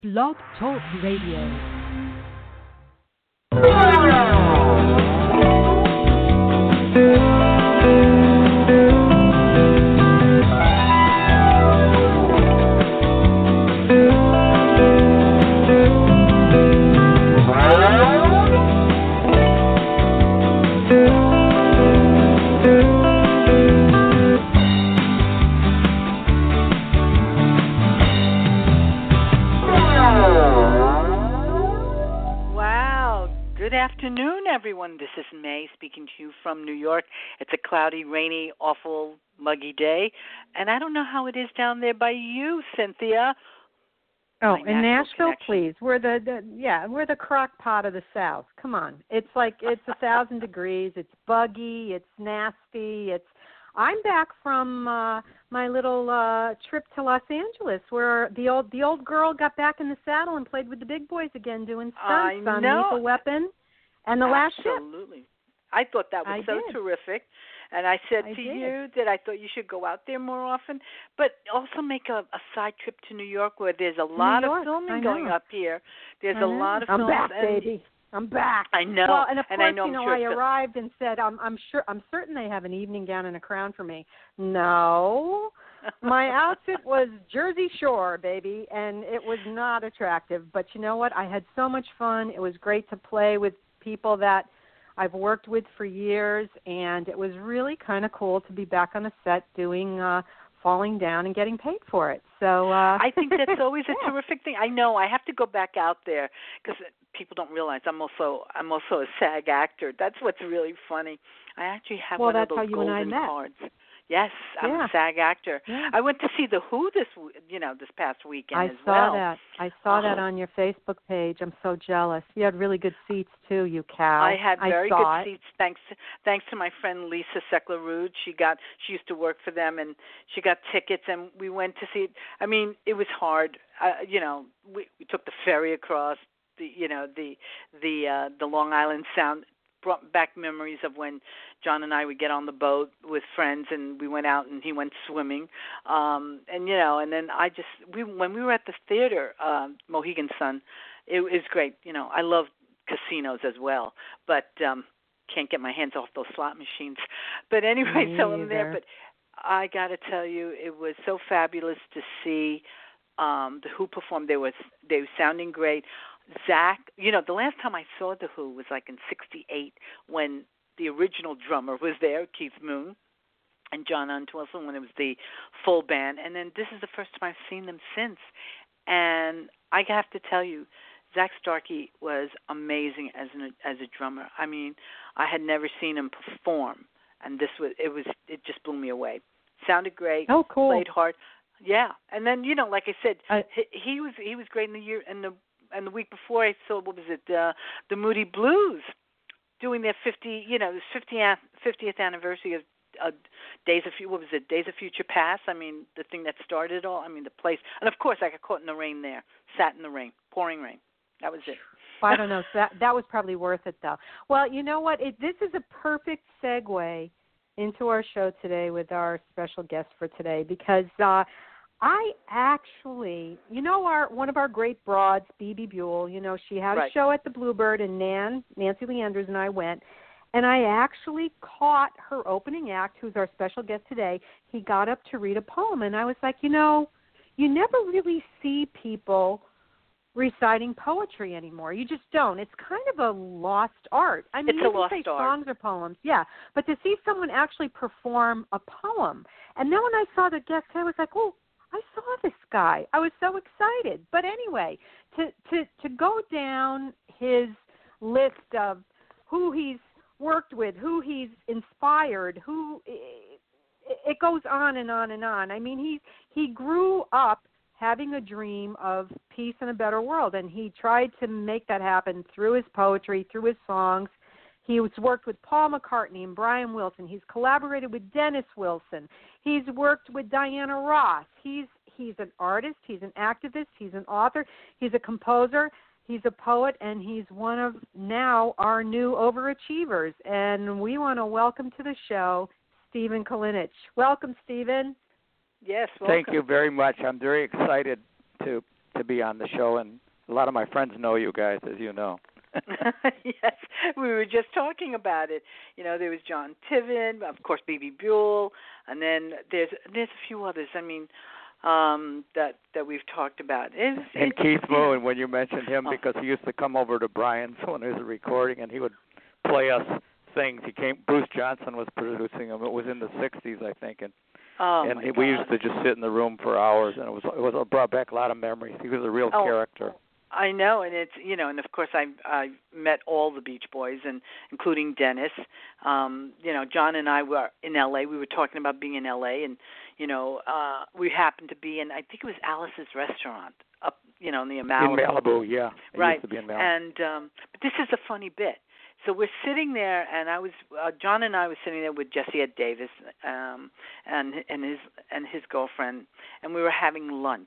Blog Talk Radio. Good afternoon, everyone. This is May speaking to you from New York. It's a cloudy, rainy, awful, muggy day, and I don't know how it is down there by you, Cynthia. Oh, in Nashville, please. We're we're the crock pot of the South. Come on, it's 1,000 degrees. It's buggy. It's nasty. I'm back from my little trip to Los Angeles, where the old girl got back in the saddle and played with the big boys again, doing stunts on Lethal Weapon and The Last Ship. Absolutely. I thought that was terrific. And I said to you that I thought you should go out there more often, but also make a side trip to New York, where there's a lot of filming going up here. There's a lot of films. I'm back, baby. I'm back. I know. Well, and of course, I arrived and said, I'm certain they have an evening gown and a crown for me. No. My outfit was Jersey Shore, baby, and it was not attractive. But you know what? I had so much fun. It was great to play with people that I've worked with for years, and it was really kind of cool to be back on a set doing falling down and getting paid for it. So I think that's always a terrific thing. I know I have to go back out there because people don't realize I'm also a SAG actor. That's what's really funny. I actually have one of those golden cards. Yes, I'm a SAG actor. Yeah. I went to see The Who this past weekend as well. I saw that on your Facebook page. I'm so jealous. You had really good seats too, you cow. I had very good seats thanks to my friend Lisa Seckler-Rude. She used to work for them, and she got tickets, and we went to see it. I mean, it was hard. We took the ferry across the Long Island Sound. Brought back memories of when John and I would get on the boat with friends, and we went out and he went swimming, and then when we were at the theater, Mohegan Sun, it was great. I love casinos as well, but can't get my hands off those slot machines. But anyway, so I'm there. But I got to tell you, it was so fabulous to see the Who perform. They were sounding great. Zach, the last time I saw The Who was like in '68 when the original drummer was there, Keith Moon, and John Entwistle, when it was the full band. And then this is the first time I've seen them since. And I have to tell you, Zach Starkey was amazing as a drummer. I mean, I had never seen him perform, and it just blew me away. Sounded great. Oh, cool. Played hard. Yeah. And then, like I said, he was great in the year and the week before I saw, the Moody Blues doing their 50th anniversary of Days of Future Past. I mean, the thing that started it all. I mean, the place. And, of course, I got caught in the rain there, sat in the rain, pouring rain. That was it. I don't know. That was probably worth it, though. Well, you know what? This is a perfect segue into our show today with our special guest for today, because I actually, one of our great broads, Bebe Buell, she had a show at the Bluebird, and Nancy Leanders and I went, and I actually caught her opening act, who's our special guest today. He got up to read a poem, and I was like, you never really see people reciting poetry anymore. You just don't. It's kind of a lost art. I mean, you can say songs or poems, but to see someone actually perform a poem. And then when I saw the guest, I was like, oh, I saw this guy. I was so excited. But anyway, to go down his list of who he's worked with, who he's inspired, it goes on and on and on. I mean, he grew up having a dream of peace and a better world, and he tried to make that happen through his poetry, through his songs. He's worked with Paul McCartney and Brian Wilson. He's collaborated with Dennis Wilson. He's worked with Diana Ross. He's an artist. He's an activist. He's an author. He's a composer. He's a poet, and he's one of now our new overachievers. And we want to welcome to the show Stephen Kalinich. Welcome, Stephen. Yes, welcome. Thank you very much. I'm very excited to to be on the show, and a lot of my friends know you guys, as you know. Yes, we were just talking about it. There was John Tiven, of course, B.B. Buell, and then there's a few others. I mean, that we've talked about. And Keith Moon, when you mentioned him, because he used to come over to Brian's when there was a recording, and he would play us things. Bruce Johnson was producing him. It was in the '60s, I think, and we used to just sit in the room for hours, and it brought back a lot of memories. He was a real character. I know, and it's and of course I met all the Beach Boys, and including Dennis. John and I were in L.A. We were talking about being in L.A. and we happened to be in, I think it was Alice's restaurant up in the Malibu. In Malibu, yeah. Right. Used to be in Malibu. And but this is a funny bit. So we're sitting there, and John and I was sitting there with Jesse Ed Davis and his girlfriend, and we were having lunch.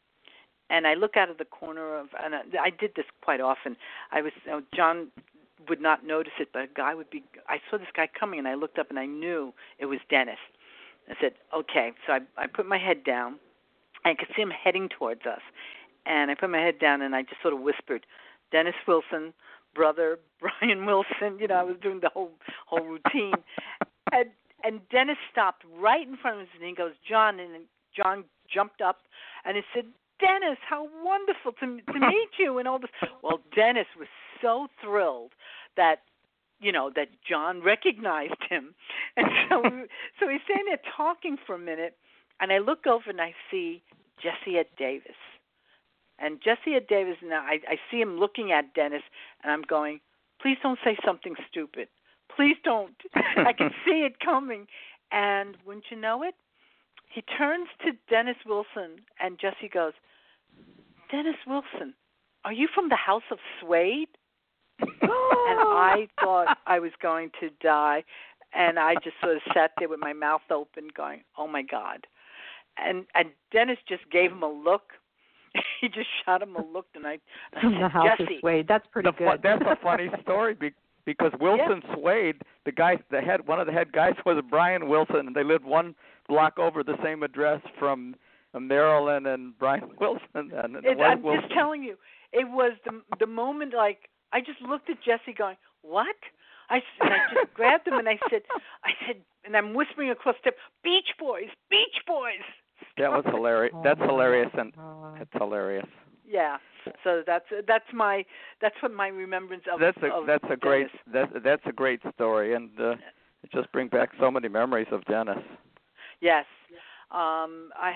And I look out of the corner and I did this quite often. John would not notice it, but I saw this guy coming, and I looked up, and I knew it was Dennis. I said, okay. So I put my head down. I could see him heading towards us. And I put my head down, and I just sort of whispered, Dennis Wilson, brother Brian Wilson. I was doing the whole routine. And Dennis stopped right in front of us, and he goes, John. And John jumped up, and he said, Dennis, how wonderful to meet you, and all this. Well, Dennis was so thrilled that that John recognized him, and so he's sitting there talking for a minute, and I look over and I see Jesse Ed Davis, and Jesse Ed Davis. Now I see him looking at Dennis, and I'm going, please don't say something stupid, please don't. I can see it coming, and wouldn't you know it? He turns to Dennis Wilson, and Jesse goes, Dennis Wilson, are you from the House of Suede? And I thought I was going to die, and I just sort of sat there with my mouth open going, oh, my God. And Dennis just gave him a look. He just shot him a look, and I from said, the House Jesse. of Suede. That's pretty good. That's a funny story because Wilson Suede, one of the head guys was Brian Wilson, and they lived one block over the same address from Marilyn and Brian Wilson. And I'm just telling you, it was the moment, like, I just looked at Jesse going, what? I just grabbed him, and I said, and I'm whispering across the Beach Boys, Beach Boys. That was hilarious. That's hilarious, and it's hilarious. Yeah. So that's what my remembrance of. That's a great story, and it just brings back so many memories of Dennis. Yes. I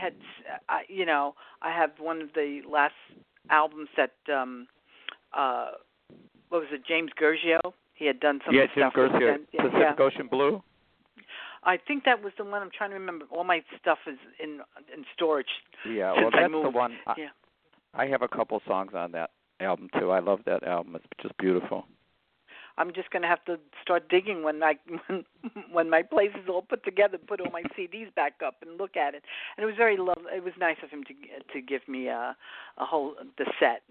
have one of the last albums that what was it, James Gurgio? He had done some stuff. Jim Gurgio, Pacific Ocean Blue. I think that was the one. I'm trying to remember. All my stuff is in storage. Yeah, well, that's the one. I have a couple songs on that album too. I love that album. It's just beautiful. I'm just going to have to start digging when my place is all put together, put all my CDs back up and look at it. And it was very lovely. It was nice of him to give me the set,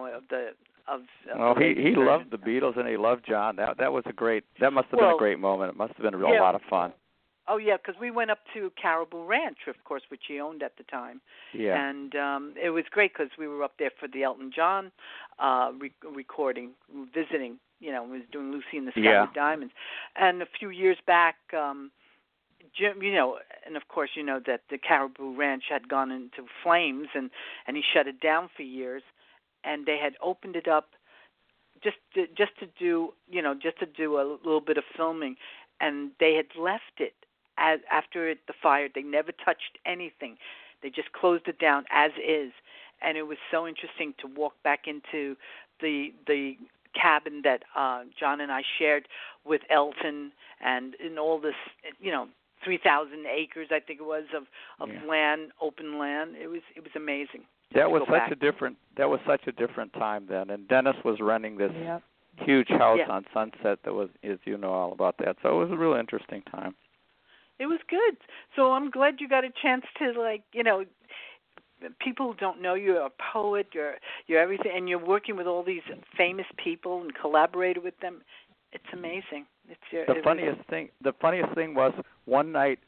he loved the Beatles and he loved John. That was that must have been a great moment. It must have been a lot of fun. Oh, yeah, because we went up to Caribou Ranch, of course, which he owned at the time. Yeah. And it was great because we were up there for the Elton John recording, visiting. We was doing Lucy in the Sky with Diamonds. And a few years back, Jim, and of course, that the Caribou Ranch had gone into flames, and he shut it down for years. And they had opened it up just to do a little bit of filming, and they had left it after the fire. They never touched anything. They just closed it down as is, and it was so interesting to walk back into the cabin that John and I shared with Elton, and in all this, 3,000 acres, I think it was, of land, open land. It was amazing. That was such a different time then, and Dennis was running this huge house on Sunset that was, as you know all about that. So it was a real interesting time. It was good. So I'm glad you got a chance to, people who don't know you're a poet, you're everything, and you're working with all these famous people and collaborated with them. It's amazing. The funniest thing was one night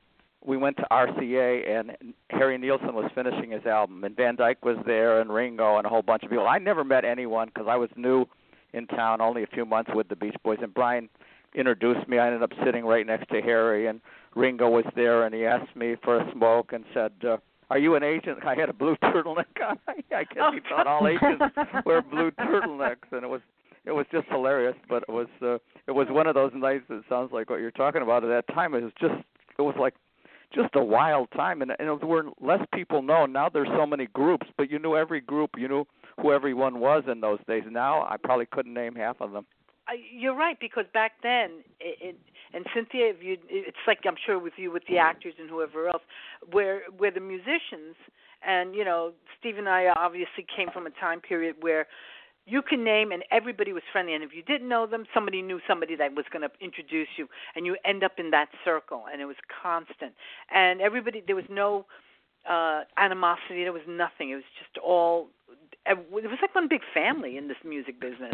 we went to RCA, and Harry Nilsson was finishing his album, and Van Dyke was there, and Ringo, and a whole bunch of people. I never met anyone because I was new in town, only a few months with the Beach Boys, and Brian introduced me. I ended up sitting right next to Harry, and Ringo was there, and he asked me for a smoke and said, are you an agent? I had a blue turtleneck on. I guess he thought all agents wear blue turtlenecks, and it was just hilarious. But it was one of those nights that sounds like what you're talking about. At that time, it was like just a wild time, and there were less people known. Now there's so many groups, but you knew every group, you knew who everyone was in those days. Now I probably couldn't name half of them. You're right, because back then, and Cynthia, it's like I'm sure with you, with the actors and whoever else, where the musicians, and Steve and I obviously came from a time period where you can name and everybody was friendly, and if you didn't know them, somebody knew somebody that was going to introduce you, and you end up in that circle, and it was constant, and everybody, there was no animosity, there was nothing, it was just all. It was like one big family in this music business.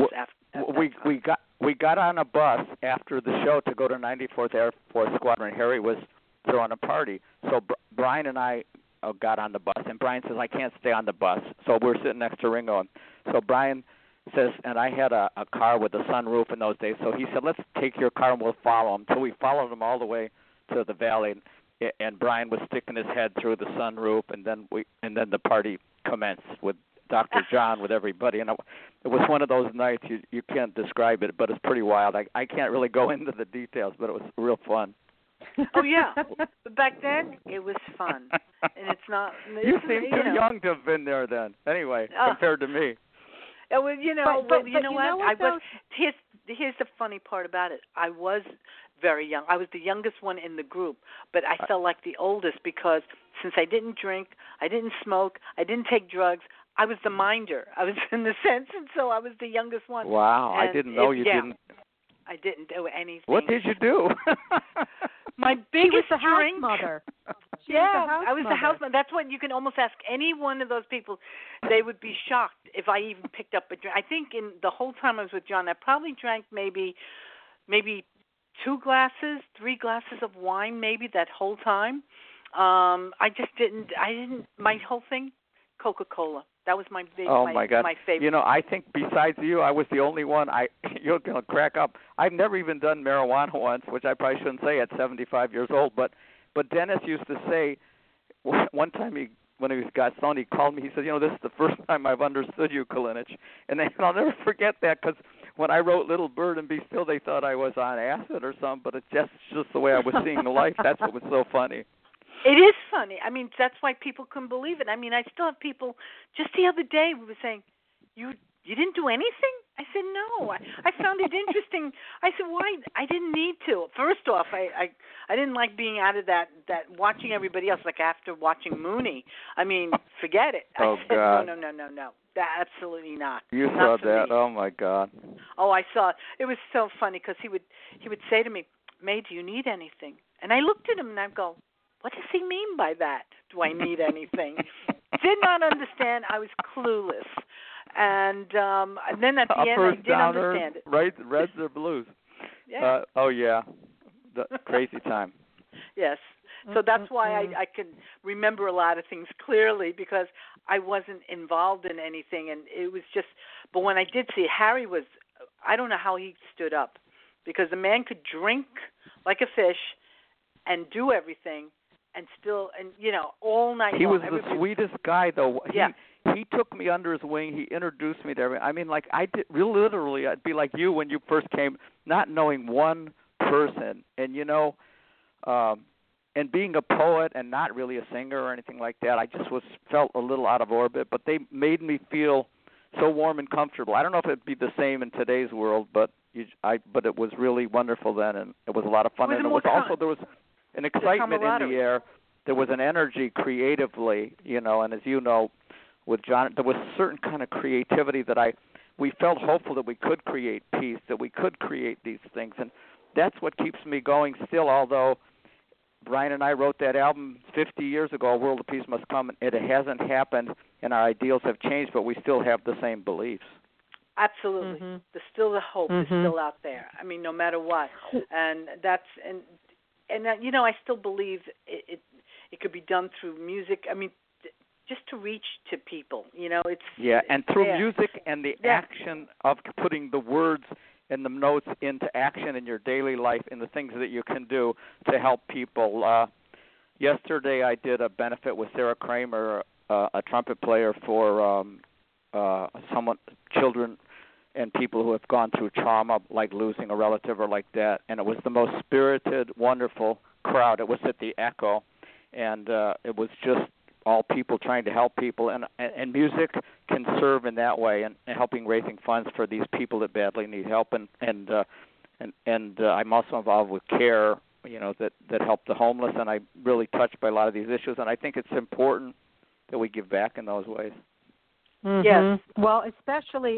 We got on a bus after the show to go to 94th Air Force Squadron. Harry was throwing a party, so Brian and I got on the bus, and Brian says, I can't stay on the bus. So we're sitting next to Ringo, and so Brian says, and I had a car with a sunroof in those days, so he said, let's take your car and we'll follow him. So we followed him all the way to the valley, and Brian was sticking his head through the sunroof, and then the party commenced with Dr. John, with everybody, and it was one of those nights you can't describe it, but it's pretty wild. I can't really go into the details, but it was real fun. Oh yeah, but back then it was fun, and it's not. You seem too young to have been there then. Anyway, compared to me. Well, you know what? Here's the funny part about it. I was very young. I was the youngest one in the group, but I felt like the oldest because since I didn't drink, I didn't smoke, I didn't take drugs. I was the minder. I was in the sense, and so I was the youngest one. Wow, I didn't know you didn't. I didn't do anything. What did you do? My biggest the drink. House mother. I was the house mother. That's what you can almost ask any one of those people. They would be shocked if I even picked up a drink. I think in the whole time I was with John, I probably drank maybe 2 glasses, 3 glasses of wine, maybe that whole time. I didn't. My whole thing, Coca-Cola. That was my big, my God. My favorite. I think besides you, I was the only one. You're going to crack up. I've never even done marijuana once, which I probably shouldn't say at 75 years old. But Dennis used to say, one time when he got stoned, he called me. He said, this is the first time I've understood you, Kalinich. And I'll never forget that because when I wrote Little Bird and Be Still, they thought I was on acid or something. But it's just the way I was seeing life. That's what was so funny. It is funny. I mean, that's why people couldn't believe it. I mean, I still have people. Just the other day, we were saying, "You didn't do anything?" I said, "No." I found it interesting. I said, "Why? I didn't need to." First off, I didn't like being out of that watching everybody else. Like after watching Mooney, I mean, forget it. Oh, I said, God. No. Absolutely not. You not saw for that? Me. Oh my God. Oh, I saw it. It was so funny because he would say to me, "May, do you need anything?" And I looked at him and I'd go, what does he mean by that? Do I need anything? Did not understand. I was clueless. And then at the end, I did understand it. Right, reds or blues? Yeah. The crazy time. Yes. So that's why I can remember a lot of things clearly because I wasn't involved in anything. And it was just, but when I did see it, Harry was, I don't know how he stood up because the man could drink like a fish and do everything. And still, all night long. He was the sweetest guy, though. Yeah. He took me under his wing. He introduced me to everything. I mean, like, I did, literally, I'd be like you when you first came, not knowing one person. And, and being a poet and not really a singer or anything like that, I just felt a little out of orbit. But they made me feel so warm and comfortable. I don't know if it'd be the same in today's world, but it was really wonderful then, and it was a lot of fun. And it was also, there was an excitement in the air. There was an energy creatively, and as you know, with John, there was a certain kind of creativity that we felt hopeful that we could create peace, that we could create these things, and that's what keeps me going still, although Brian and I wrote that album 50 years ago, A World of Peace Must Come, and it hasn't happened, and our ideals have changed, but we still have the same beliefs. Absolutely. There's still the hope is still out there. I mean, no matter what. And and I still believe it could be done through music. I mean, just to reach to people, it's and through yeah. music and the action of putting the words and the notes into action in your daily life and the things that you can do to help people. Yesterday I did a benefit with Sarah Kramer, a trumpet player for children and people who have gone through trauma, like losing a relative or like that. And it was the most spirited, wonderful crowd. It was at the Echo, and it was just all people trying to help people. And music can serve in that way, and helping raising funds for these people that badly need help. And I'm also involved with CARE, that help the homeless, and I'm really touched by a lot of these issues. And I think it's important that we give back in those ways. Mm-hmm. Yes. Well, especially,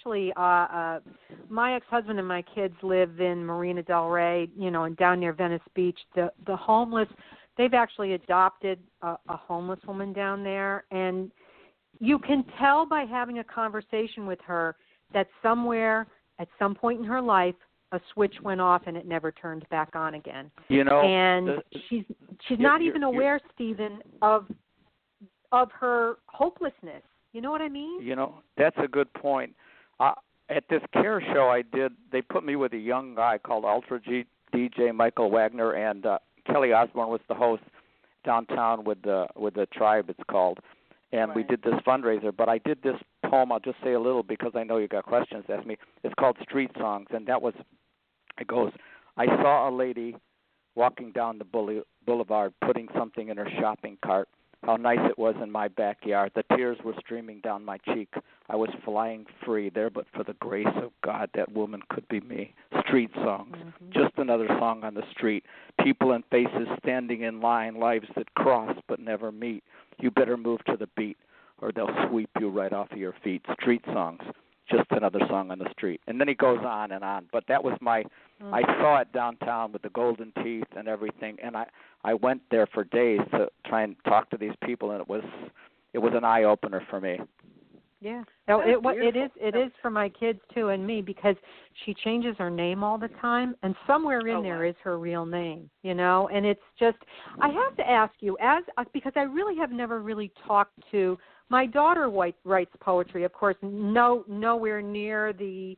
my ex-husband and my kids live in Marina Del Rey, and down near Venice Beach. The homeless, they've actually adopted a homeless woman down there, and you can tell by having a conversation with her that somewhere, at some point in her life, a switch went off and it never turned back on again. And she's not even aware, Stephen, of her hopelessness. You know what I mean? That's a good point. At this CARE show I did, they put me with a young guy called Ultra DJ Michael Wagner, and Kelly Osborne was the host downtown with the Tribe, it's called. And we did this fundraiser. But I did this poem. I'll just say a little because I know you got questions to ask me. It's called Street Songs, and it goes, I saw a lady walking down the boulevard putting something in her shopping cart. How nice it was in my backyard. The tears were streaming down my cheek. I was flying free there, but for the grace of God, that woman could be me. Street songs. Mm-hmm. Just another song on the street. People and faces standing in line, lives that cross but never meet. You better move to the beat, or they'll sweep you right off of your feet. Street songs. Just another song on the street. And then he goes on and on. But that was I saw it downtown with the golden teeth and everything, and I went there for days to try and talk to these people, and it was an eye opener for me. Yeah, it is for my kids too and me, because she changes her name all the time, and somewhere in there is her real name, And it's just, I have to ask you, because I really have never really talked to. My daughter writes poetry, of course, nowhere near the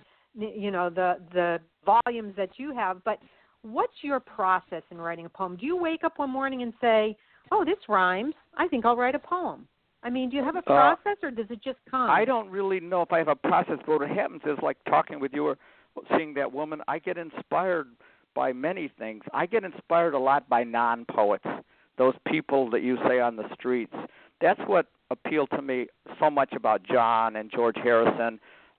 volumes that you have, but what's your process in writing a poem? Do you wake up one morning and say, oh, this rhymes, I think I'll write a poem? I mean, do you have a process, or does it just come? I don't really know if I have a process, but what happens is, like talking with you or seeing that woman, I get inspired by many things. I get inspired a lot by non-poets, those people that you say on the streets. That's what appealed to me so much about John and George Harrison,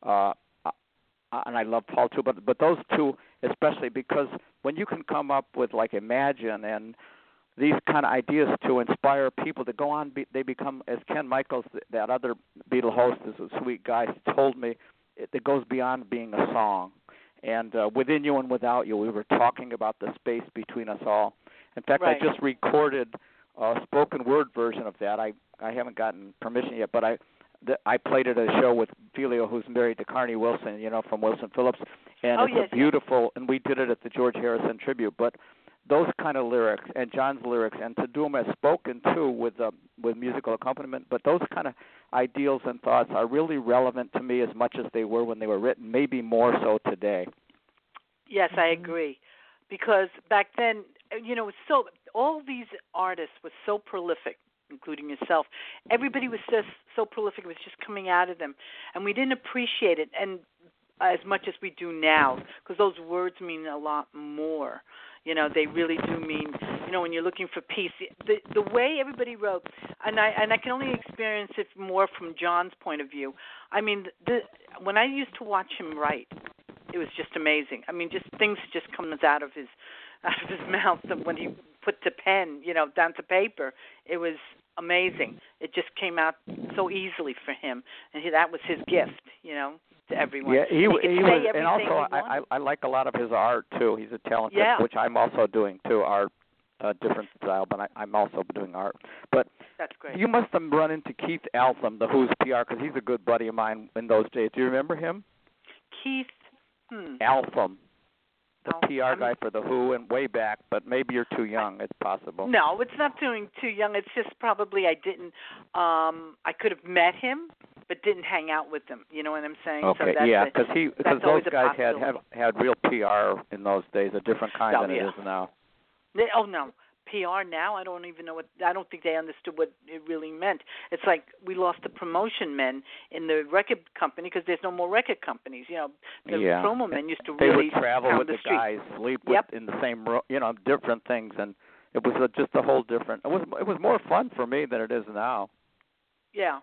and I love Paul too, but those two especially, because when you can come up with like Imagine and these kind of ideas to inspire people to go on, they become, as Ken Michaels, that other Beatle host, is a sweet guy, told me, it goes beyond being a song. And Within You and Without You, we were talking about the space between us all. In fact, I just recorded a spoken word version of that. I haven't gotten permission yet, but I played it at a show with Filio, who's married to Carney Wilson, from Wilson Phillips, and it's beautiful, and we did it at the George Harrison tribute. But those kind of lyrics, and John's lyrics, and to do them as spoken too with musical accompaniment, but those kind of ideals and thoughts are really relevant to me as much as they were when they were written, maybe more so today. Yes, I agree, because back then, so all these artists were so prolific, including yourself. Everybody was just so prolific. It was just coming out of them, and we didn't appreciate it and as much as we do now, because those words mean a lot more. They really do mean, when you're looking for peace. The way everybody wrote, and I can only experience it more from John's point of view. I mean, when I used to watch him write, it was just amazing. I mean, just things just comes out of his mouth when he put the pen, down to paper. It was amazing. It just came out so easily for him, and that was his gift, to everyone. Yeah, he was, and also I like a lot of his art too. He's a talented, which I'm also doing too. Art, different style, but I'm also doing art. But that's great. You must have run into Keith Altham, the Who's PR, because he's a good buddy of mine in those days. Do you remember him? Keith Altham. PR guy for the Who and way back, but maybe you're too young. It's possible. No, it's not doing too young. It's just probably I didn't. I could have met him, but didn't hang out with him. You know what I'm saying? Okay, so yeah, because those guys had real PR in those days, a different kind than it is now. No. PR now, I don't even know I don't think they understood what it really meant. It's like we lost the promotion men in the record company because there's no more record companies. You know, the promo men used to really they would travel with the guys, sleep in the same room, different things, and it was just a whole different. It was more fun for me than it is now. Yeah.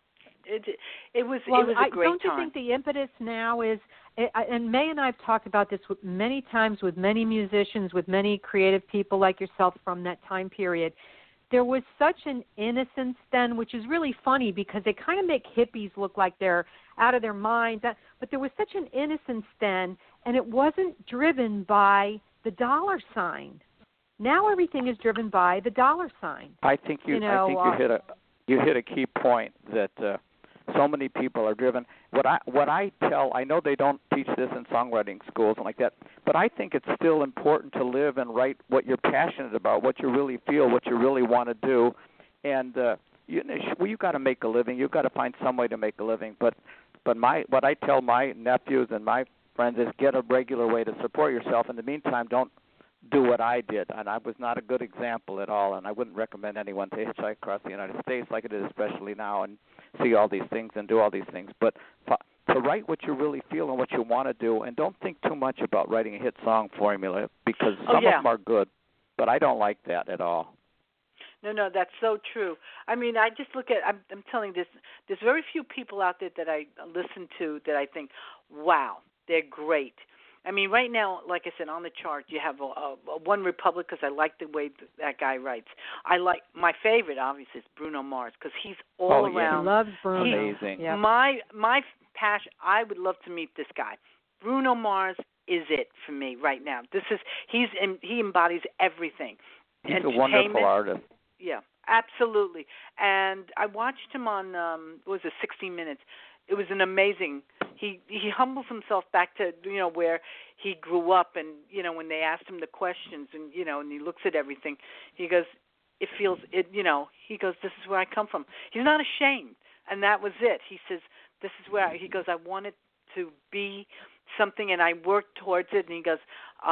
It was a great time. Don't you think the impetus now is, and May and I have talked about this many times with many musicians, with many creative people like yourself from that time period. There was such an innocence then, which is really funny because they kind of make hippies look like they're out of their minds. But there was such an innocence then, and it wasn't driven by the dollar sign. Now everything is driven by the dollar sign. I think you hit a key point that so many people are driven. What I tell, I know they don't teach this in songwriting schools and like that, but I think it's still important to live and write what you're passionate about, what you really feel, what you really want to do, and you got to make a living. You've got to find some way to make a living. But what I tell my nephews and my friends is get a regular way to support yourself. In the meantime, don't do what I did, and I was not a good example at all, and I wouldn't recommend anyone to hitchhike across the United States like it is, especially now, and see all these things and do all these things. But to write what you really feel and what you want to do, and don't think too much about writing a hit song formula, because some of them are good, but I don't like that at all. No, that's so true. I mean, I just look at, I'm telling you, there's very few people out there that I listen to that I think, wow, they're great. I mean, right now, like I said, on the chart, you have One Republic because I like the way that guy writes. I like my favorite, obviously, is Bruno Mars because he's all around. Loves Bruno. Amazing. Yep. My passion. I would love to meet this guy. Bruno Mars is it for me right now. He embodies everything. He's a wonderful artist. Yeah, absolutely. And I watched him on 60 Minutes. It was an amazing. He humbles himself back to where he grew up, and when they asked him the questions, and and he looks at everything, he goes, it feels it. He goes, this is where I come from. He's not ashamed, and that was it. He says, this is where he goes. I wanted to be something, and I worked towards it. And he goes,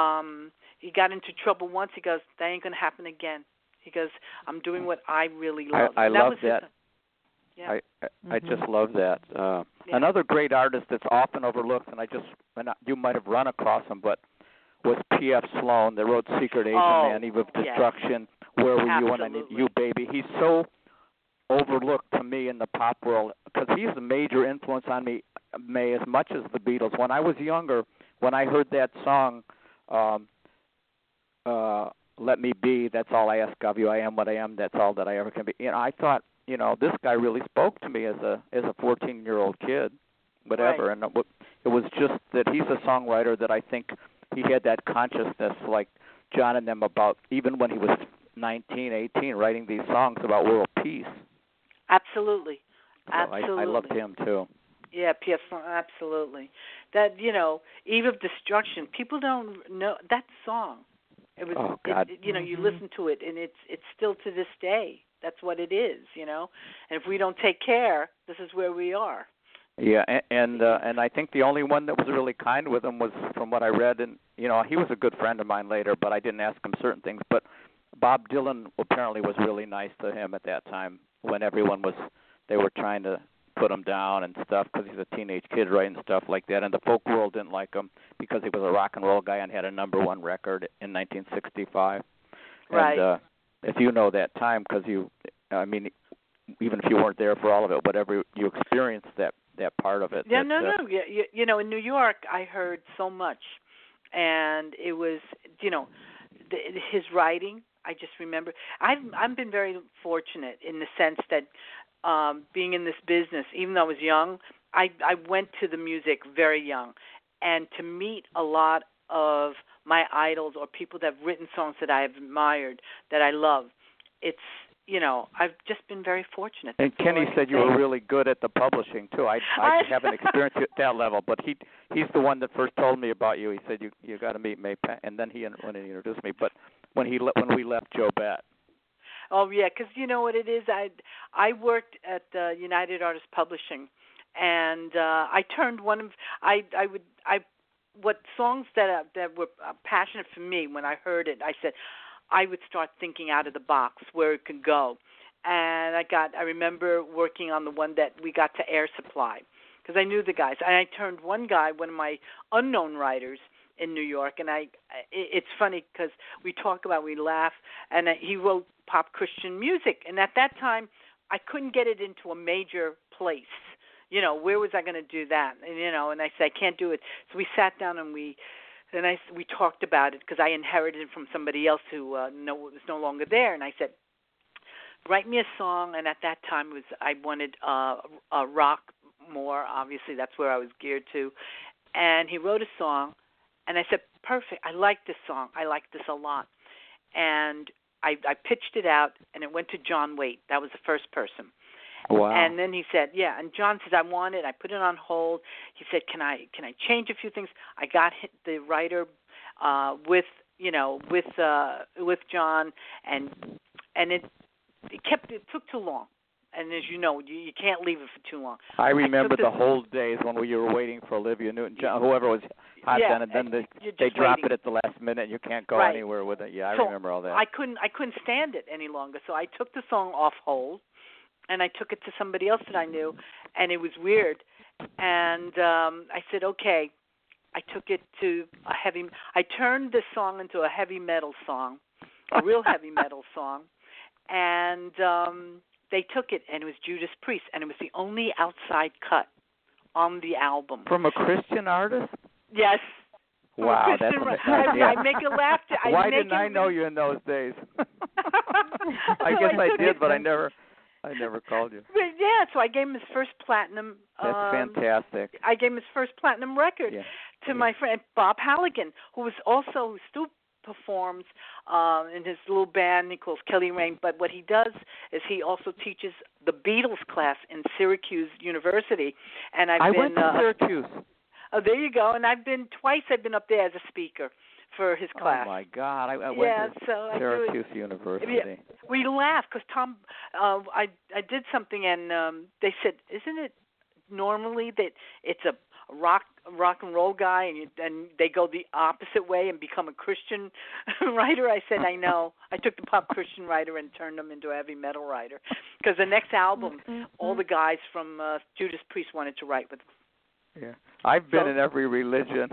he got into trouble once. He goes, that ain't gonna happen again. He goes, I'm doing what I really love. I love that. Yeah. I just love that. Another great artist that's often overlooked, and you might have run across him, but was P.F. Sloan. They wrote Secret Agent Man, Eve of Destruction, Where Were You When I Need You, Baby. He's so overlooked to me in the pop world because he's a major influence on me, May, as much as the Beatles. When I was younger, when I heard that song, Let Me Be, That's All I Ask of You, I Am What I Am, That's All That I Ever Can Be. I thought, this guy really spoke to me as a 14-year-old kid, whatever. Right. And it was just that he's a songwriter that I think he had that consciousness like John and them about, even when he was 19, 18, writing these songs about world peace. Absolutely. So I loved him, too. Yeah, P.F. Sloan, absolutely. That, Eve of Destruction, people don't know that song. It was, oh, God. You listen to it, and it's still to this day. That's what it is, And if we don't take care, this is where we are. Yeah, and I think the only one that was really kind with him was, from what I read, and he was a good friend of mine later, but I didn't ask him certain things. But Bob Dylan apparently was really nice to him at that time when they were trying to put him down and stuff because he's a teenage kid writing stuff like that, and the folk world didn't like him because he was a rock and roll guy and had a #1 record in 1965. Right. And, if you know that time, because even if you weren't there for all of it, whatever you experienced that part of it. Yeah, no. In New York, I heard so much, and it was, his writing. I just remember. I've been very fortunate in the sense that being in this business, even though I was young, I went to the music very young, and to meet a lot of my idols or people that have written songs that I have admired, that I love, it's I've just been very fortunate. And Kenny said you were really good at the publishing too. I haven't experienced it at that level, but he's the one that first told me about you. He said you got to meet May Penn, and then when he introduced me. But when we left Joe Bett. Oh yeah, because you know what it is. I worked at United Artists Publishing, and I turned what songs that were passionate for me. When I heard it, I said I would start thinking out of the box where it could go. And I remember working on the one that we got to Air Supply because I knew the guys. And I turned one of my unknown writers in New York, and it's funny because we laugh, and he wrote pop Christian music. And at that time, I couldn't get it into a major place. Where was I going to do that? And I said, I can't do it. So we sat down and we talked about it because I inherited it from somebody else who was no longer there. And I said, write me a song. And at that time I wanted a rock more. Obviously, that's where I was geared to. And he wrote a song, and I said, perfect. I like this song. I like this a lot. And I pitched it out, and it went to John Waite. That was the first person. Wow. And then he said, yeah. And John said, I want it. I put it on hold. He said, can I change a few things? I got the writer with John, and it took too long. And as you know, you can't leave it for too long. I remember the whole days when we were waiting for Olivia Newton-John, whoever was hot then, and then they drop it at the last minute, and you can't go anywhere with it. Yeah, I remember all that. I couldn't stand it any longer, so I took the song off hold, and I took it to somebody else that I knew, and it was weird. And I said, okay. I took it to I turned this song into a heavy metal song, a real heavy metal song, and they took it, and it was Judas Priest, and it was the only outside cut on the album. From a Christian artist? Yes. Wow, that's I make a laugh. Why didn't I know you in those days? I guess I did, but I never called you. Yeah, so I gave him his first platinum. That's fantastic. I gave him his first platinum record to my friend Bob Halligan, who still performs in his little band he calls Kelly Rain. But what he does is he also teaches the Beatles class in Syracuse University. And I went to Syracuse. Oh, there you go. And I've been up there as a speaker for his class. Oh my God! I went to Syracuse University. Yeah, we laughed because Tom, I did something, and they said, "Isn't it normally that it's a rock and roll guy, and they go the opposite way and become a Christian writer?" I said, "I know. I took the pop Christian writer and turned them into a heavy metal writer." Because the next album, all the guys from Judas Priest wanted to write with them. Yeah, I've been in every religion.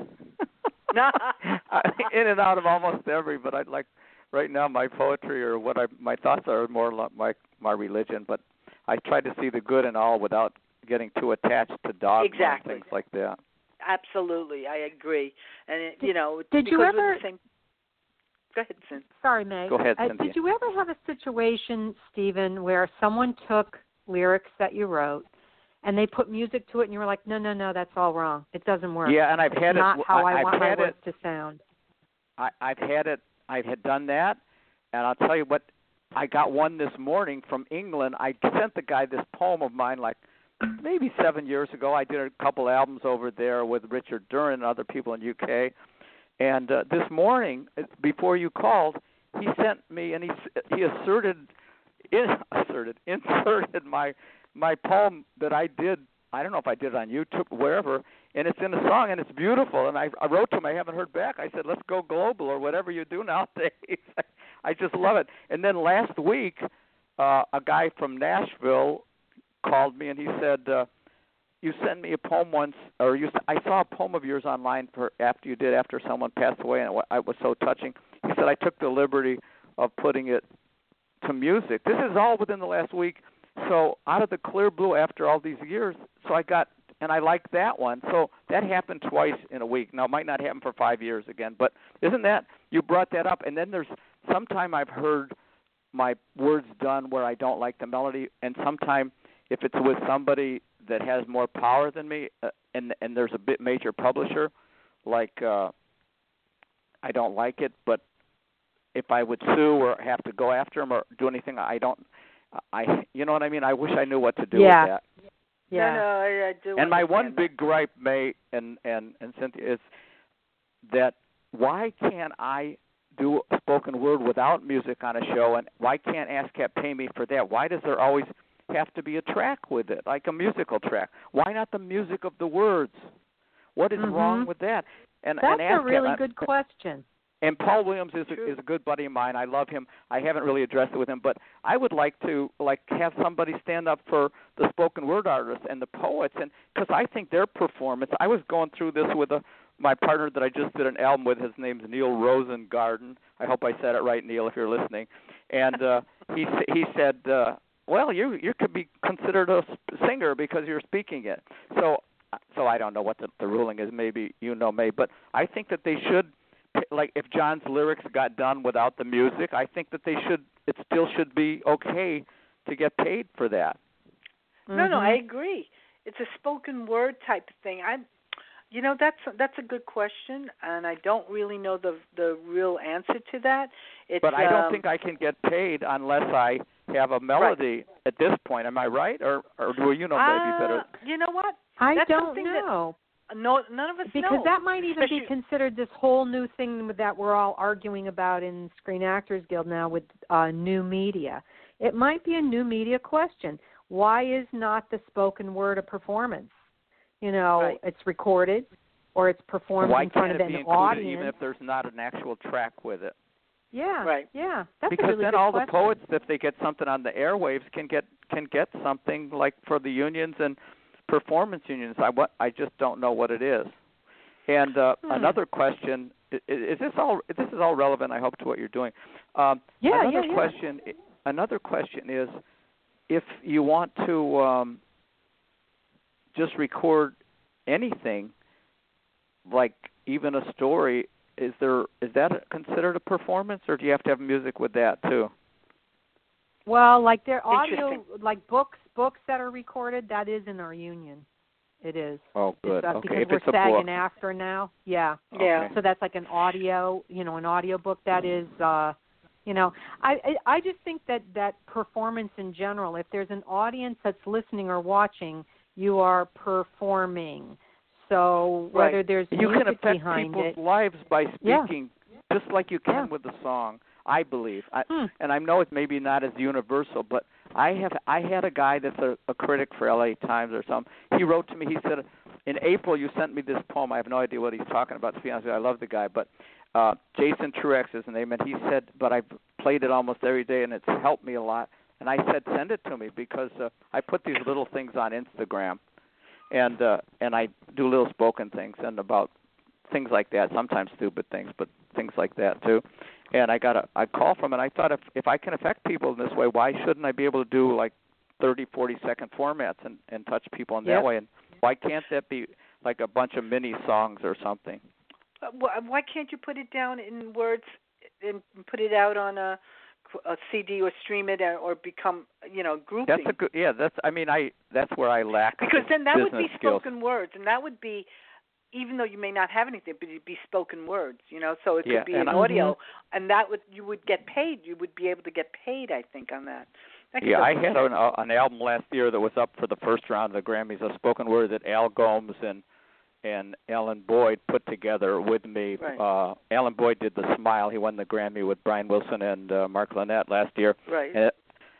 In and out of almost every, but I'd like right now my poetry or my thoughts are more like my religion, but I try to see the good in all without getting too attached to dogma and things like that. Absolutely, I agree. And did you ever? Go ahead, Cynthia. Sorry, Meg. Go ahead, Cynthia. Did you ever have a situation, Stephen, where someone took lyrics that you wrote and they put music to it, and you were like, no, that's all wrong. It doesn't work. Yeah, and I've had it's not how I want my words to sound. I've had done that, and I'll tell you what, I got one this morning from England. I sent the guy this poem of mine like maybe 7 years ago. I did a couple albums over there with Richard Duran and other people in UK. And this morning, before you called, he sent me, and he inserted my poem that I did. I don't know if I did it on YouTube, wherever, and it's in a song, and it's beautiful. And I wrote to him. I haven't heard back. I said, let's go global or whatever you do nowadays. I just love it. And then last week, a guy from Nashville called me, and he said, you sent me a poem once, or I saw a poem of yours online after someone passed away, and it was so touching. He said, I took the liberty of putting it to music. This is all within the last week. So out of the clear blue after all these years, and I liked that one. So that happened twice in a week. Now, it might not happen for 5 years again, but isn't that, you brought that up. And then sometime I've heard my words done where I don't like the melody, and sometime if it's with somebody that has more power than me, and there's a bit major publisher, like I don't like it, but if I would sue or have to go after them or do anything, I don't. you know what I mean? I wish I knew what to do Yeah. with that. Yeah. No, I do. And my one understand big gripe, May and Cynthia, is that why can't I do spoken word without music on a show, and why can't ASCAP pay me for that? Why does there always have to be a track with it, like a musical track? Why not the music of the words? What is wrong with that? And That's ASCAP, a really good question. And Paul Williams is a good buddy of mine. I love him. I haven't really addressed it with him, but I would like to have somebody stand up for the spoken word artists and the poets, and because I think their performance. I was going through this with my partner that I just did an album with. His name's Neil Rosengarten. I hope I said it right, Neil, if you're listening. And he said, well, you could be considered a singer because you're speaking it. So I don't know what the ruling is. Maybe you know, May, but I think that they should. Like if John's lyrics got done without the music, I think that it still should be okay to get paid for that. No, I agree. It's a spoken word type of thing. That's a good question, and I don't really know the real answer to that. But I don't think I can get paid unless I have a melody at this point. Am I right, or do you know maybe better? You know what? That's don't know. No, none of us know. Because that might even be considered this whole new thing that we're all arguing about in Screen Actors Guild now with new media. It might be a new media question. Why is not the spoken word a performance? It's recorded or it's performed in front of an audience. Why can't it be included even if there's not an actual track with it? Yeah, yeah. That's because a really then good all question. the poets, if they get something on the airwaves, can get something like for the unions and performance unions. I just don't know what it is. And another question is this is all relevant, I hope, to what you're doing. Another question is, if you want to just record anything, like even a story, is that considered a performance, or do you have to have music with that too? Well, like their audio, like books that are recorded, that is in our union. It is. Oh, good. Because if we're it's a SAG book. and AFTRA now. Yeah. Yeah. So that's like an audio, an audio book that is, I just think that performance in general, if there's an audience that's listening or watching, you are performing. So whether there's you music can affect behind people's it, lives by speaking, just like you can with the song. I believe, and I know it's maybe not as universal, but I had a guy that's a critic for LA Times or something. He wrote to me. He said, "In April, you sent me this poem. I have no idea what he's talking about. To be honest with you, I love the guy, but Jason Truex is his name, and he said, but I've played it almost every day, and it's helped me a lot. And I said, send it to me because I put these little things on Instagram, and I do little spoken things and about things like that. Sometimes stupid things, but things like that too." And I got a call from it. I thought if I can affect people in this way, why shouldn't I be able to do like 30, 40-second formats and touch people in that way? And why can't that be like a bunch of mini songs or something? Why can't you put it down in words and put it out on a CD or stream it or become grouping? That's a good. Yeah, that's where I lack. Because then that would be skills. spoken words, and that would be. Even though you may not have anything, but it'd be spoken words, so it could be an audio, and you would get paid. You would be able to get paid, I think, on that. I had an album last year that was up for the first round of the Grammys, a spoken word that Al Gomes and Alan Boyd put together with me. Right. Alan Boyd did The Smile. He won the Grammy with Brian Wilson and Mark Lynette last year. Right.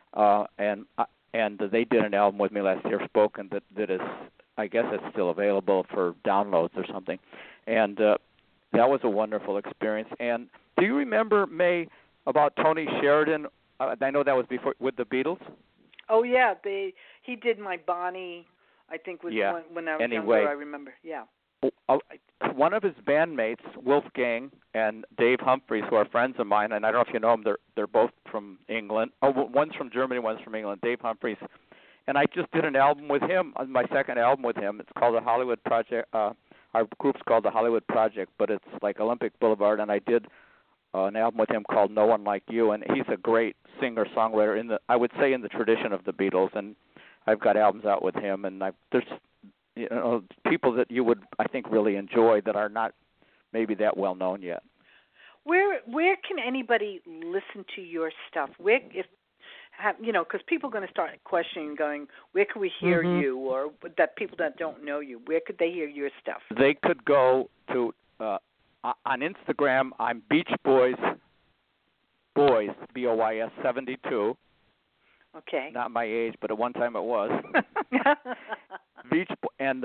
And they did an album with me last year, spoken, that is, I guess it's still available for downloads or something. And that was a wonderful experience. And do you remember, May, about Tony Sheridan? I know that was before with the Beatles. Oh, yeah. He did My Bonnie, I think, when I was younger, I remember. Yeah. One of his bandmates, Wolfgang and Dave Humphreys, who are friends of mine, and I don't know if you know them, they're both from England. Oh, one's from Germany, one's from England, Dave Humphreys. And I just did an album with him, my second album with him. It's called The Hollywood Project. Our group's called The Hollywood Project, but it's like Olympic Boulevard. And I did an album with him called No One Like You. And he's a great singer-songwriter, I would say in the tradition of the Beatles. And I've got albums out with him. And there's people that you would, I think, really enjoy that are not maybe that well-known yet. Where can anybody listen to your stuff? have, because people are going to start questioning, going, where can we hear you, or that people that don't know you, where could they hear your stuff? They could go to on Instagram. I'm Beach Boys, Boys BOYS 72. Okay. Not my age, but at one time it was. Beach and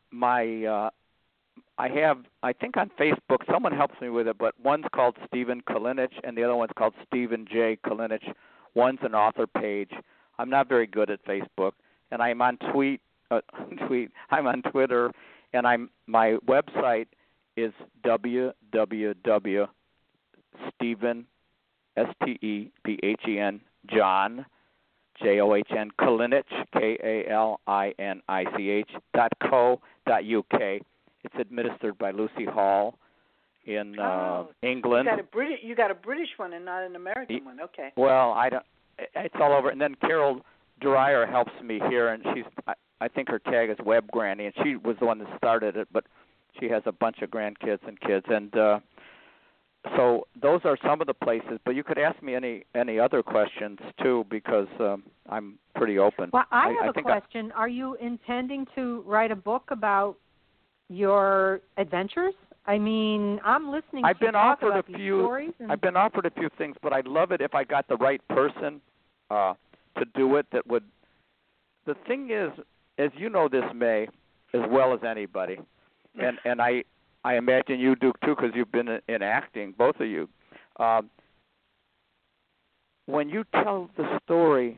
I think on Facebook someone helps me with it, but one's called Stephen Kalinich and the other one's called Stephen J. Kalinich. One's an author page. I'm not very good at Facebook, and I'm on I'm on Twitter, and my website is www.Stephen Stephen John John Kalinich KALINICH.co.uk. It's administered by Lucy Hall in England. You got a British one and not an American one. Okay. Well, I don't. It's all over. And then Carol Dreyer helps me here, and I think her tag is Web Granny, and she was the one that started it, but she has a bunch of grandkids and kids, and so those are some of the places. But you could ask me any other questions too, because I'm pretty open. Well, I have a question. Are you intending to write a book about your adventures? I mean, I'm listening to you talk about these stories. I've been offered a few things, but I'd love it if I got the right person to do it. That would. The thing is, as you know this, May, as well as anybody, and I imagine you do too, because you've been in acting, both of you. When you tell the story,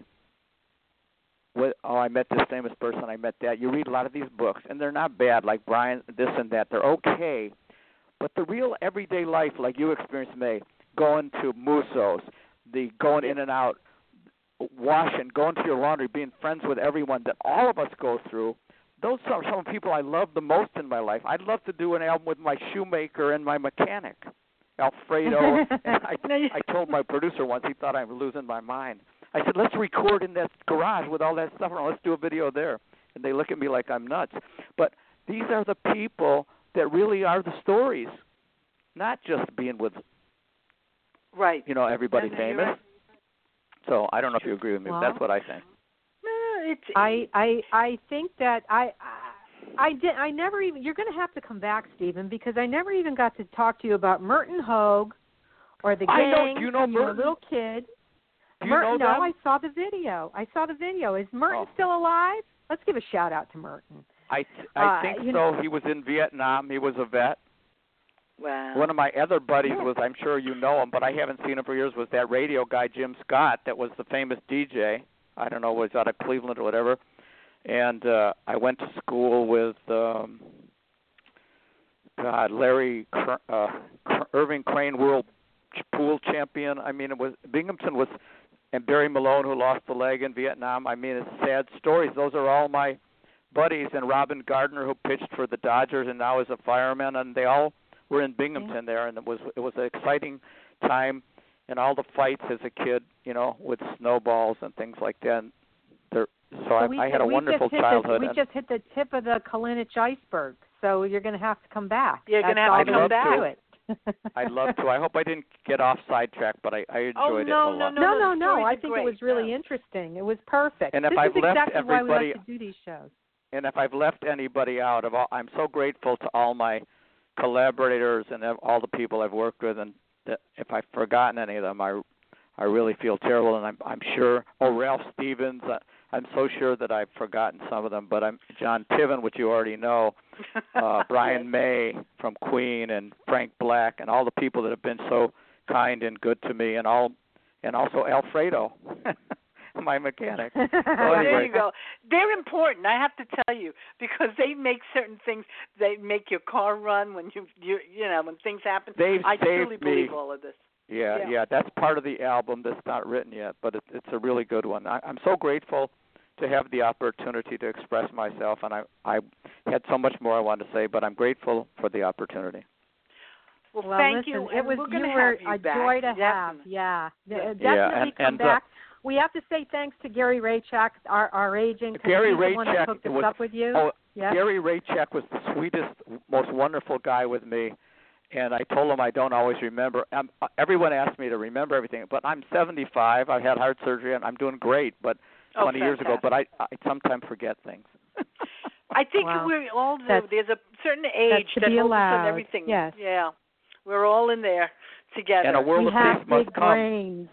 I met this famous person, I met that. You read a lot of these books, and they're not bad, like Brian, this and that. They're okay. But the real everyday life, like you experienced, May, going to Musso's, going in and out, washing, going to your laundry, being friends with everyone that all of us go through, those are some people I love the most in my life. I'd love to do an album with my shoemaker and my mechanic, Alfredo. And I told my producer once, he thought I was losing my mind. I said, let's record in that garage with all that stuff around. Let's do a video there. And they look at me like I'm nuts. But these are the people that really are the stories, not just being with, everybody famous. Right. So I don't know if you agree with me, but that's what I think. I think that I never even. You're going to have to come back, Stephen, because I never even got to talk to you about Merton Hogue or the gang. I know. Do you know Merton? The little kid. Do you know them? No, I saw the video. Is Merton still alive? Let's give a shout out to Merton. I think so. He was in Vietnam. He was a vet. Wow. One of my other buddies was, I'm sure you know him, but I haven't seen him for years, was that radio guy, Jim Scott, that was the famous DJ. I don't know, was out of Cleveland or whatever. And I went to school with Larry Irving Crane, world pool champion. I mean, Binghamton was, and Barry Malone, who lost the leg in Vietnam. I mean, it's sad stories. Those are all my buddies. And Robin Gardner, who pitched for the Dodgers and now is a fireman, and they all were in Binghamton there. And it was an exciting time. And all the fights as a kid, with snowballs and things like that. I had a wonderful childhood. We just hit the tip of the Kalinich iceberg, so you're going to have to come back. You're going to have to come back. I'd love to. I hope I didn't get off sidetrack, but I enjoyed it a lot. No. I think it was really interesting. It was perfect. And if I've left exactly why we like to do these shows. And if I've left anybody out, I'm so grateful to all my collaborators and all the people I've worked with, and if I've forgotten any of them, I really feel terrible, and I'm sure. Ralph Stevens, I'm so sure that I've forgotten some of them. But I'm John Piven, which you already know, Brian May from Queen, and Frank Black, and all the people that have been so kind and good to me, and also Alfredo, my mechanic. So anyway. There you go. They're important, I have to tell you, because they make certain things. They make your car run when when things happen. I truly believe all of this. Yeah, that's part of the album that's not written yet, but it's a really good one. I'm so grateful to have the opportunity to express myself, and I had so much more I wanted to say, but I'm grateful for the opportunity. Well, thank you. It was you were a joy to have. Yeah, definitely come back. We have to say thanks to Gary Raychak, our agent, because he's the one that hooked us up with you. Gary Raychak was the sweetest, most wonderful guy with me. And I told him I don't always remember. Everyone asks me to remember everything, but I'm 75. I had heart surgery, and I'm doing great. But 20 years ago, but I sometimes forget things. I think we all do. There's a certain age that holds us on everything. Yes. Yeah. We're all in there together. And a world of peace must come. Brains.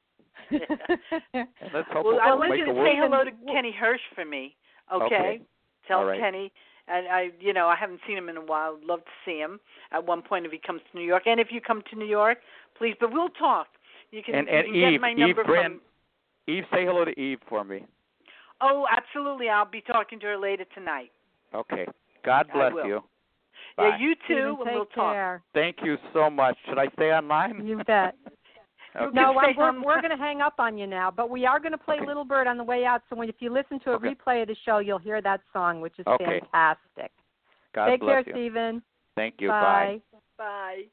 Let's hope I want you to say hello to Kenny Hirsch for me. Okay. Tell Kenny. And I haven't seen him in a while. I'd love to see him at one point if he comes to New York. And if you come to New York, please. But we'll talk. You can, and Eve, get my number from Eve, say hello to Eve for me. Oh, absolutely. I'll be talking to her later tonight. Okay. God bless you. Bye. Yeah, you too. And we'll talk. Thank you so much. Should I stay online? You bet. Okay. No, we're going to hang up on you now, but we are going to play Little Bird on the way out. So if you listen to a replay of the show, you'll hear that song, which is fantastic. God Take bless care, you. Stephen. Thank you. Bye. Bye.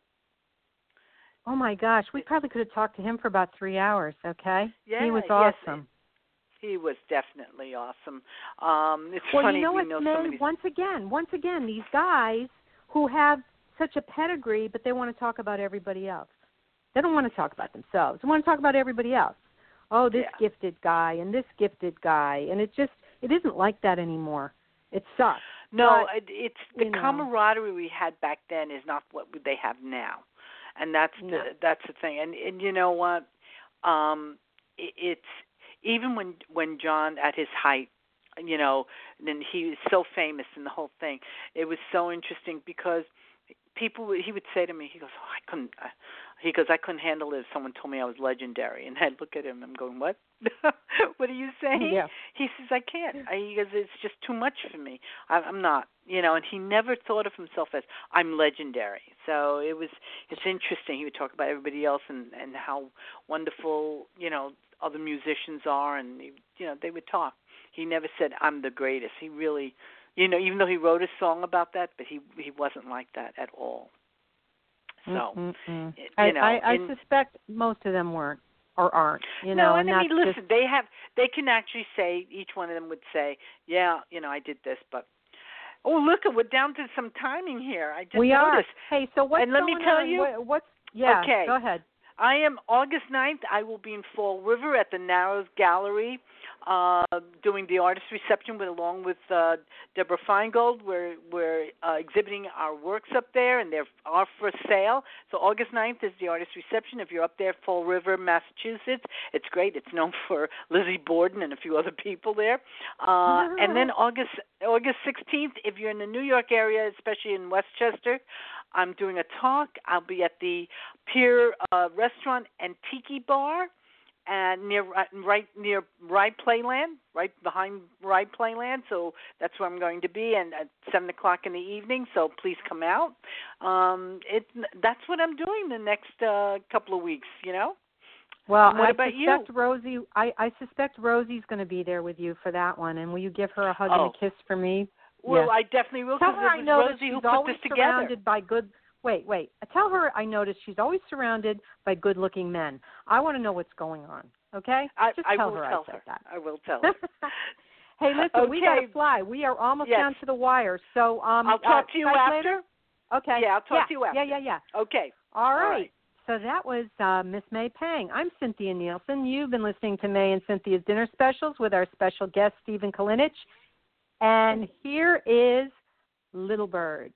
Oh my gosh, we probably could have talked to him for about 3 hours. Okay. Yeah, he was awesome. He was definitely awesome. It's well, funny. You know what, May? Once again, these guys who have such a pedigree, but they want to talk about everybody else. They don't want to talk about themselves. They want to talk about everybody else. Oh, this gifted guy and this gifted guy. And it isn't like that anymore. It sucks. No, it's the camaraderie we had back then is not what they have now. And that's the thing. And you know what? It's even when John at his height, and he was so famous in the whole thing, it was so interesting because he would say to me, he goes, I couldn't handle it if someone told me I was legendary. And I'd look at him, I'm going, what? What are you saying? Yeah. He says, I can't. He goes, it's just too much for me. I'm not, and he never thought of himself as, I'm legendary. So it's interesting. He would talk about everybody else and how wonderful, other musicians are, and, they would talk. He never said, I'm the greatest. He really, even though he wrote a song about that, but he wasn't like that at all. So, I suspect most of them weren't or aren't. No, and I mean, listen, they can actually say, each one of them would say, yeah, I did this, but look, we're down to some timing here. I just noticed. Are. Hey, so what's and let going me tell on? you. Okay, go ahead. I am August 9th. I will be in Fall River at the Narrows Gallery doing the artist reception along with Deborah Feingold. We're exhibiting our works up there, and they are for sale. So August 9th is the artist reception. If you're up there, Fall River, Massachusetts, it's great. It's known for Lizzie Borden and a few other people there. And then August 16th, if you're in the New York area, especially in Westchester, I'm doing a talk. I'll be at the Pier Restaurant and Tiki Bar, and right near Rye Playland, right behind Rye Playland. So that's where I'm going to be, and at 7:00 in the evening. So please come out. That's what I'm doing the next couple of weeks. Well, what about you? Rosie, I suspect Rosie's going to be there with you for that one. And will you give her a hug and a kiss for me? Well, I definitely will. Tell her I know Rosie who put this together. Surrounded by good. Wait. Tell her I noticed she's always surrounded by good-looking men. I want to know what's going on. Okay? Just tell her I said that. I will tell her. Hey, listen, we got to fly. We are almost down to the wire. So I'll talk to you after. Later? Okay. Yeah, I'll talk to you after. Yeah. Okay. All right. So that was Miss May Pang. I'm Cynthia Nielsen. You've been listening to May and Cynthia's Dinner Specials with our special guest, Stephen Kalinich. And here is Little Bird.